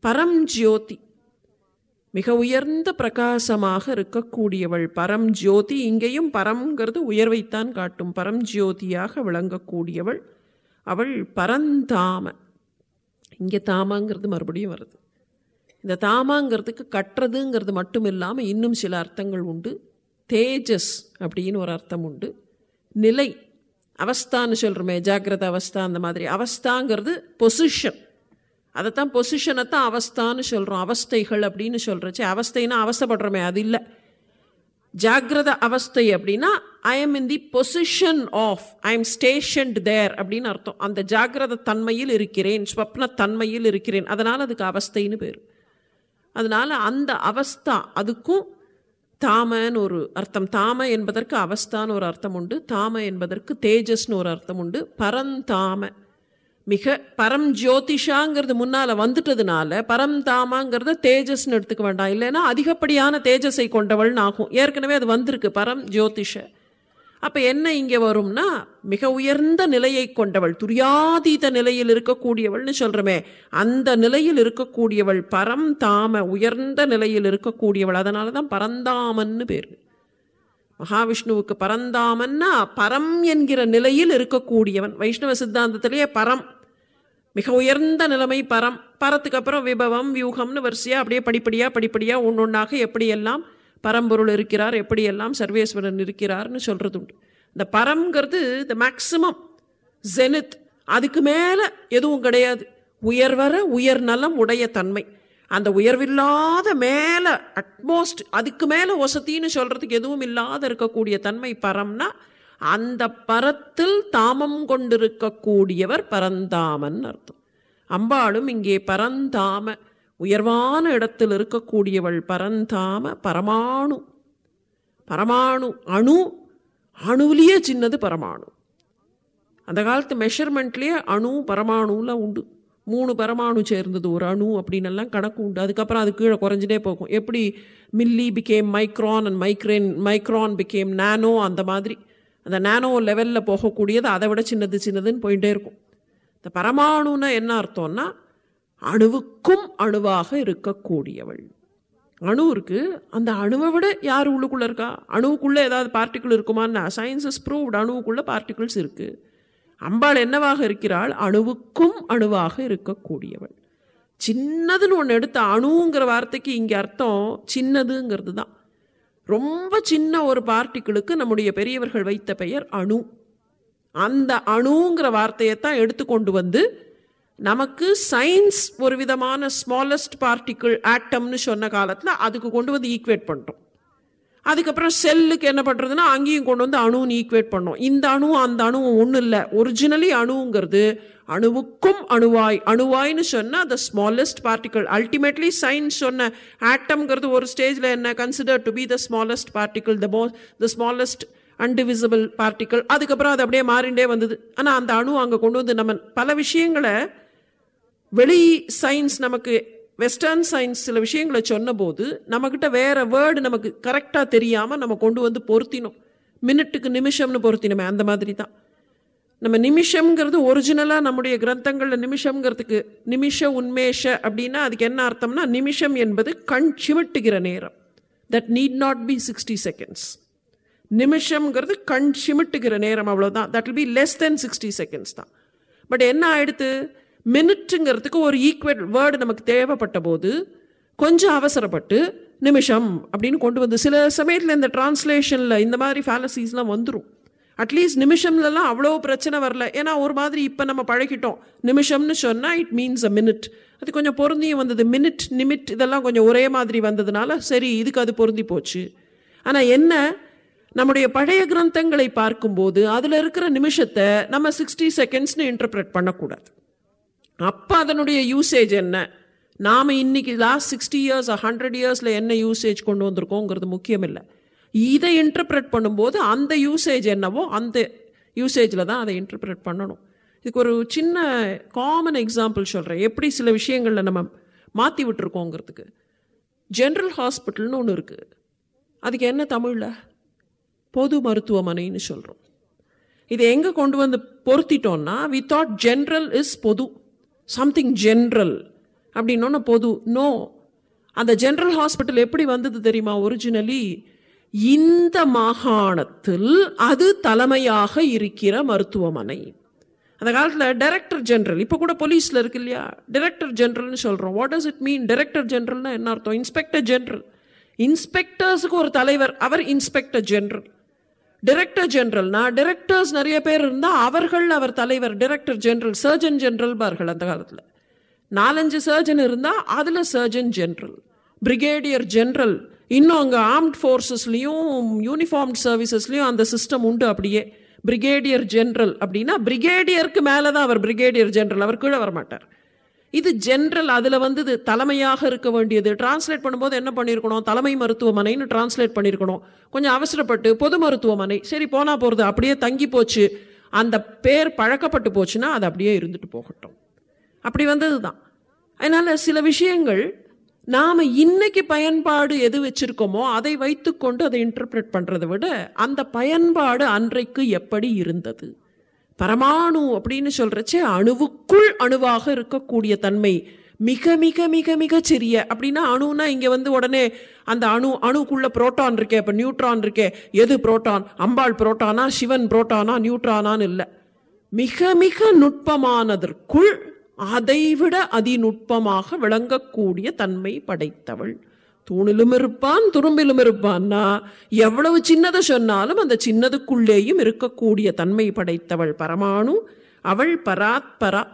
பரம்ஜோதி, மிக உயர்ந்த பிரகாசமாக இருக்கக்கூடியவள் பரம்ஜோதி. இங்கேயும் பரம்ங்கிறது உயர்வைத்தான் காட்டும். பரம்ஜோதியாக விளங்கக்கூடியவள் அவள். பரந்தாம, இங்கே தாமாங்கிறது மறுபடியும் வருது. இந்த தாமாங்கிறதுக்கு கட்டுறதுங்கிறது மட்டும் இல்லாமல் இன்னும் சில அர்த்தங்கள் உண்டு. தேஜஸ் அப்படின்னு ஒரு அர்த்தம் உண்டு. நிலை, அவஸ்தான்னு சொல்கிறோமே, ஜாக்கிரத அவஸ்தா, அந்த மாதிரி அவஸ்தாங்கிறது பொசிஷன். அதைத்தான் பொசிஷனைத்தான் அவஸ்தான்னு சொல்கிறோம். அவஸ்தைகள் அப்படின்னு சொல்கிறச்சு, அவஸ்தைன்னா அவஸ்தைப்படுறோமே அது இல்லை. ஜாக்கிரத அவஸ்தை அப்படின்னா I am in the position of, I am stationed there அப்படின்னு அர்த்தம். அந்த ஜாக்கிரத தன்மையில் இருக்கிறேன், ஸ்வப்ன தன்மையில் இருக்கிறேன், அதனால் அதுக்கு அவஸ்தைன்னு பேர். அதனால் அந்த அவஸ்தா, அதுக்கும் தாமன்னு ஒரு அர்த்தம். தாம என்பதற்கு அவஸ்தான்னு ஒரு அர்த்தம் உண்டு. தாம என்பதற்கு தேஜஸ்னு ஒரு அர்த்தம் உண்டு. பரந்தாம, மிக பரம் ஜோதிஷாங்கிறது முன்னால் வந்துட்டதுனால பரந்தாமாங்கிறத தேஜஸ்ன்னு எடுத்துக்க வேண்டாம். இல்லைன்னா அதிகப்படியான தேஜஸை கொண்டவள்னு ஆகும். ஏற்கனவே அது வந்திருக்கு பரம் ஜோதிஷ. அப்போ என்ன இங்கே வரும்னா, மிக உயர்ந்த நிலையை கொண்டவள், துரியாதீத நிலையில் இருக்கக்கூடியவள்னு சொல்கிறோமே, அந்த நிலையில் இருக்கக்கூடியவள் பரம் தாம, உயர்ந்த நிலையில் இருக்கக்கூடியவள். அதனால தான் பரந்தாமன்னு பேர். மகாவிஷ்ணுவுக்கு பரந்தாமன்னா பரம் என்கிற நிலையில் இருக்கக்கூடியவன். வைஷ்ணவ சித்தாந்தத்திலேயே பரம், மிக உயர்ந்த நிலைமை பரம். பரத்துக்கு அப்புறம் விபவம், வியூகம்னு வரிசையாக அப்படியே படிப்படியாக ஒன்றொன்றாக எப்படியெல்லாம் பரம்பொருள் இருக்கிறார், எப்படியெல்லாம் சர்வேஸ்வரன் இருக்கிறார்னு சொல்கிறது உண்டு. இந்த பரம்ங்கிறது த மேக்சிமம் ஜெனித், அதுக்கு மேலே எதுவும் கிடையாது. உயர்வர உயர் நலம் உடைய தன்மை, அந்த உயர்வில்லாத மேலே அட்மோஸ்ட், அதுக்கு மேலே வசத்தின்னு சொல்கிறதுக்கு எதுவும் இல்லாத இருக்கக்கூடிய தன்மை பரம்னா, அந்த பரத்தில் தாமம் கொண்டிருக்கக்கூடியவர் பரந்தாமன் அர்த்தம். அம்பாளும் இங்கே பரந்தாம, உயர்வான இடத்தில் இருக்கக்கூடியவள் பரந்தாம. பரமாணு, பரமாணு அணு, அணுவிலேயே சின்னது பரமாணு. அந்த காலத்து மெஷர்மெண்ட்லேயே அணு பரமாணுலாம் உண்டு. 3 பரமாணு சேர்ந்தது ஒரு அணு அப்படின்னு எல்லாம் கணக்கு உண்டு. அதுக்கப்புறம் அது கீழே குறைஞ்சிட்டே போகும். எப்படி milli became micron and micron became nano, அந்த மாதிரி அந்த நானோ லெவலில் போகக்கூடியது அதை விட சின்னதுன்னு போயிட்டே இருக்கும். இந்த பரமாணுன்னா என்ன அர்த்தம்னா, அணுவுக்கும் அணுவாக இருக்கக்கூடியவள். அணு இருக்கு, அந்த அணுவை விட யார் உள்ளுக்குள்ளே இருக்கா? அணுவுக்குள்ளே ஏதாவது பார்ட்டிகிள் இருக்குமான்னா சயின்ஸ் இஸ் ப்ரூவ்ட், அணுவுக்குள்ளே பார்ட்டிகிள்ஸ் இருக்குது. அம்பாள் என்னவாக இருக்கிறாள்? அணுவுக்கும் அணுவாக இருக்கக்கூடியவள். சின்னதுன்னு ஒன்று எடுத்த அணுங்கிற வார்த்தைக்கு இங்கே அர்த்தம் சின்னதுங்கிறது தான். ரொம்ப சின்ன ஒரு பார்ட்டிகிளுக்கு நம்முடைய பெரியவர்கள் வைத்த பெயர் அணு. அந்த அணுங்கிற வார்த்தையைத்தான் எடுத்துக்கொண்டு வந்து நமக்கு சயின்ஸ் ஒரு விதமான ஸ்மாலஸ்ட் பார்ட்டிகிள் ஆட்டம்னு சொன்ன காலத்தில் அதுக்கு கொண்டு வந்து ஈக்குவேட் பண்ணிட்டோம். அதுக்கப்புறம் செல்லுக்கு என்ன பண்ணுறதுன்னா அங்கேயும் கொண்டு வந்து அணுன்னு ஈக்குவேட் பண்ணோம். இந்த அணு அந்த அணுவும் ஒன்றும் இல்லை. ஒரிஜினலி அணுங்கிறது அணுவுக்கும் அணுவாய், அணுவாய்னு சொன்னால் the smallest particle. Ultimately science சொன்ன ஆட்டம்ங்கிறது ஒரு ஸ்டேஜில் என்ன consider to be the smallest particle, the smallest indivisible particle. அதுக்கப்புறம் அது அப்படியே மாறிண்டே வந்தது. ஆனால் அந்த அணு அங்கே கொண்டு வந்து நம்ம பல விஷயங்களை வெளி சயின்ஸ், நமக்கு வெஸ்டர்ன் சயின்ஸ் சில விஷயங்களை சொன்னபோது நம்மக்கிட்ட வேற வேர்டு நமக்கு கரெக்டாக தெரியாமல் நம்ம கொண்டு வந்து பொருத்தினோம். மினிட்டுக்கு நிமிஷம்னு பொருத்தினோமே, அந்த மாதிரி தான் நம்ம நிமிஷம்ங்கிறது ஒரிஜினலாக நம்முடைய கிரந்தங்களில் நிமிஷம்ங்கிறதுக்கு நிமிஷ உன்மேஷ அப்படின்னா அதுக்கு என்ன அர்த்தம்னா, நிமிஷம் என்பது கண் சிமிட்டுகிற நேரம். That need not be 60 seconds. நிமிஷம்ங்கிறது கண் சிமிட்டுகிற நேரம், அவ்வளோதான். That will be less than 60 seconds தான். பட் என்ன ஆயிடுத்து, மினிட்டுங்கிறதுக்கு ஒரு ஈக்குவேட் வேர்டு நமக்கு தேவைப்பட்ட போது கொஞ்சம் அவசரப்பட்டு நிமிஷம் அப்படின்னு கொண்டு வந்து, சில சமயத்தில் இந்த டிரான்ஸ்லேஷனில் இந்த மாதிரி ஃபேலசிஸ்லாம் வந்துடும். அட்லீஸ்ட் நிமிஷம்லாம் அவ்வளோ பிரச்சனை வரல. ஏன்னா ஒரு மாதிரி இப்போ நம்ம பழகிட்டோம். நிமிஷம்னு சொன்னால் இட் மீன்ஸ் அ மினிட். அது கொஞ்சம் பொருந்தியும் வந்தது. மினிட், நிமிட் இதெல்லாம் கொஞ்சம் ஒரே மாதிரி வந்ததுனால சரி இதுக்கு அது பொருந்தி போச்சு. ஆனால் என்ன, நம்முடைய பழைய கிரந்தங்களை பார்க்கும்போது அதில் இருக்கிற நிமிஷத்தை நம்ம 60 secondsனு இன்டர்பிரட் பண்ணக்கூடாது. அப்போ அதனுடைய யூசேஜ் என்ன, நாம் இன்னைக்கு லாஸ்ட் 60 years 100 yearsல என்ன யூசேஜ் கொண்டு வந்திருக்கோங்கிறது முக்கியம் இல்லை. இதை இன்டர்பிரட் பண்ணும்போது அந்த யூசேஜ் என்னவோ அந்த யூசேஜில் தான் அதை இன்டர்பிரட் பண்ணணும். இதுக்கு ஒரு சின்ன காமன் எக்ஸாம்பிள் சொல்கிறேன், எப்படி சில விஷயங்களில் நம்ம மாற்றி விட்டுருக்கோங்கிறதுக்கு. ஜென்ரல் ஹாஸ்பிட்டல்னு ஒன்று இருக்குது. அதுக்கு என்ன தமிழில் பொது மருத்துவமனைன்னு சொல்கிறோம். இதை எங்கே கொண்டு வந்து பொருத்திட்டோம்னா, வி தாட் ஜென்ரல் இஸ் பொது, சம்திங் ஜென்ரல். அப்படின்னோன்னு பொது. நோ, அந்த ஜெனரல் ஹாஸ்பிட்டல் எப்படி வந்தது தெரியுமா? ஒரிஜினலி இந்த மாகாணத்தில் அது தலைமையாக இருக்கிற மருத்துவமனை. அந்த காலத்தில் டைரக்டர் ஜெனரல், இப்போ கூட போலீஸில் இருக்கு இல்லையா, டைரக்டர் ஜெனரல்னு சொல்கிறோம். What does it mean? Director ஜெனரல்னா என்ன அர்த்தம்? Inspector general. இன்ஸ்பெக்டர்ஸுக்கு ஒரு தலைவர், அவர் இன்ஸ்பெக்டர் ஜெனரல். டைரக்டர் ஜெனரல்னா டைரக்டர்ஸ் நிறைய பேர் இருந்தால் அவர் தலைவர், டைரக்டர் ஜெனரல். சர்ஜன் ஜெனரல் பார்கள் அந்த காலத்தில் 4-5 சர்ஜன் இருந்தால் அதில் சர்ஜன் ஜெனரல், பிரிகேடியர் ஜெனரல். இன்னும் அங்கே ஆர்ம்ட் ஃபோர்ஸஸ்லையும் யூனிஃபார்ம் சர்வீசஸ்லையும் அந்த சிஸ்டம் உண்டு. அப்படியே பிரிகேடியர் ஜெனரல் அப்படின்னா பிரிகேடியருக்கு மேலே தான் அவர் பிரிகேடியர் ஜெனரல், அவர் கீழே வரமாட்டார். இது ஜெனரல். அதில் வந்து தலைமையாக இருக்க வேண்டியது. டிரான்ஸ்லேட் பண்ணும்போது என்ன பண்ணியிருக்கணும்? தலைமை மருத்துவமனைன்னு டிரான்ஸ்லேட் பண்ணியிருக்கணும். கொஞ்சம் அவசரப்பட்டு பொது மருத்துவமனை, சரி போனால் போகிறது, அப்படியே தங்கி போச்சு, அந்த பேர் பழக்கப்பட்டு போச்சுன்னா அது அப்படியே இருந்துட்டு போகட்டும். அப்படி வந்தது தான். அதனால் சில விஷயங்கள் நாம் இன்னைக்கு பயன்பாடு எது வச்சுருக்கோமோ அதை வைத்துக்கொண்டு அதை இன்டர்பிரட் பண்ணுறதை விட அந்த பயன்பாடு அன்றைக்கு எப்படி இருந்தது. பரமாணு அப்படின்னு சொல்கிறச்சே அணுவுக்குள் அணுவாக இருக்கக்கூடிய தன்மை, மிக மிக மிக மிக சிறிய. அப்படின்னா அணுன்னா இங்கே வந்து உடனே அந்த அணுக்குள்ள புரோட்டான் இருக்கே, இப்போ நியூட்ரான் இருக்கே, எது புரோட்டான்? அம்பாள் புரோட்டானா, சிவன் புரோட்டானா, நியூட்ரானான்னு இல்லை. மிக மிக நுட்பமானதற்குள் அதைவிட அதிநுட்பமாக விளங்கக்கூடிய தன்மை படைத்தவள். தூணிலும் இருப்பான் துரும்பிலும் இருப்பான்னா எவ்வளவு சின்னதை சொன்னாலும் அந்த சின்னதுக்குள்ளேயும் இருக்கக்கூடிய தன்மை படைத்தவள் பரமாணு. அவள் பராத்பரா.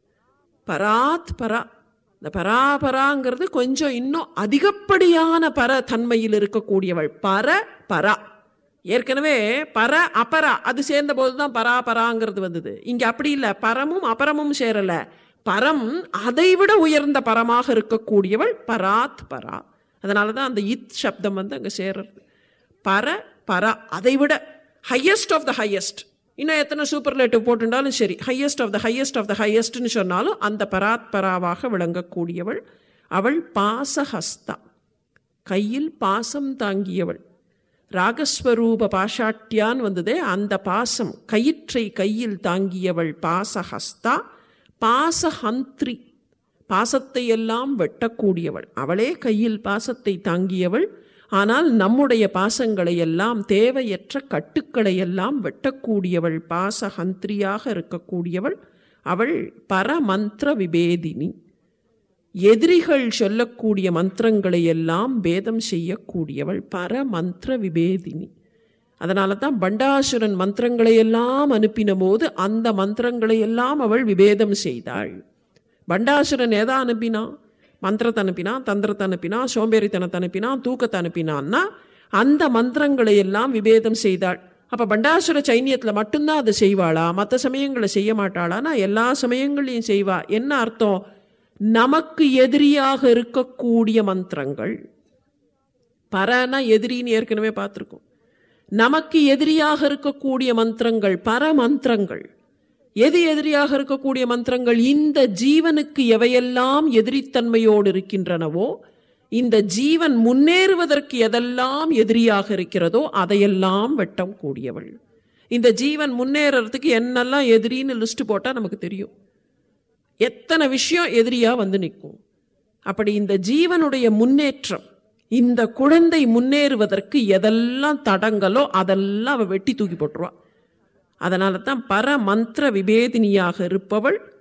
பராத்பரா, இந்த பராபராங்கிறது கொஞ்சம் இன்னும் அதிகப்படியான பர தன்மையில் இருக்கக்கூடியவள். பரா ஏற்கனவே பர அபரா அது சேர்ந்த போதுதான் பராபராங்கிறது வந்தது. இங்க அப்படி இல்லை, பரமும் அபரமும் சேரல. பரம் அதைவிட உயர்ந்த பரமாக இருக்கக்கூடியவள் பராத்பரா. அதனால தான் அந்த இத் சப்தம் வந்து அங்கே சேர்றது. பரா அதைவிட ஹையஸ்ட் ஆஃப் த ஹையஸ்ட். இன்னும் எத்தனை சூப்பர்லேட்டிவ் போட்டுட்டாலும் சரி, highest of the highest of the ஹையஸ்ட்னு சொன்னாலும் அந்த பராத்பராவாக விளங்கக்கூடியவள். அவள் பாசஹஸ்தா, கையில் பாசம் தாங்கியவள். ராகஸ்வரூப பாஷாட்டியான் வந்ததே, அந்த பாசம் கயிற்றை கையில் தாங்கியவள் பாசஹஸ்தா. பாசஹந்திரி, பாசத்தை எல்லாம் வெட்டக்கூடியவள். அவளே கையில் பாசத்தை தாங்கியவள். ஆனால் நம்முடைய பாசங்களை எல்லாம், தேவையற்ற கட்டுக்களை எல்லாம் வெட்டக்கூடியவள், பாசஹந்திரியாக இருக்கக்கூடியவள். அவள் பரமந்திர விபேதினி, எதிரிகள் சொல்லக்கூடிய மந்திரங்களை எல்லாம் பேதம் செய்யக்கூடியவள், பரமந்திர விபேதினி. அதனால தான் பண்டாசுரன் மந்திரங்களை எல்லாம் அனுப்பின போது அந்த மந்திரங்களை எல்லாம் அவள் விபேதம் செய்தாள். பண்டாசுரன் எதை அனுப்பினான்? மந்திரத்தை அனுப்பினான், தந்திரத்தை அனுப்பினான், சோம்பேறித்தனத்தை அனுப்பினான், தூக்கத்தை அனுப்பினான்னா அந்த மந்திரங்களை எல்லாம் விபேதம் செய்தாள். அப்போ பண்டாசுர சைன்யத்தில் மட்டும்தான் அதை செய்வாளா? மற்ற சமயங்களை செய்ய மாட்டாளானா எல்லா சமயங்களையும் செய்வா. என்ன அர்த்தம்? நமக்கு எதிரியாக இருக்கக்கூடிய மந்திரங்கள். பரனா எதிரின்னு ஏற்கனவே பார்த்துருக்கோம். நமக்கு எதிரியாக இருக்கக்கூடிய மந்திரங்கள் பரமந்திரங்கள். எது எதிரியாக இருக்கக்கூடிய மந்திரங்கள்? இந்த ஜீவனுக்கு எவையெல்லாம் எதிரித்தன்மையோடு இருக்கின்றனவோ, இந்த ஜீவன் முன்னேறுவதற்கு எதெல்லாம் எதிரியாக இருக்கிறதோ அதையெல்லாம் வெட்டம் கூடியவள். இந்த ஜீவன் முன்னேறதுக்கு என்னெல்லாம் எதிரின்னு லிஸ்ட் போட்டால் நமக்கு தெரியும். எத்தனை விஷயம் எதிரியா வந்து நிற்கும். அப்படி இந்த ஜீவனுடைய முன்னேற்றம், இந்த குழந்தை முன்னேறுவதற்கு எதெல்லாம் தடங்களோ அதெல்லாம் அவ வெட்டி தூக்கி போட்டுருவா. அதனால தான் பரமந்திர விபேதினியாக இருப்பவள்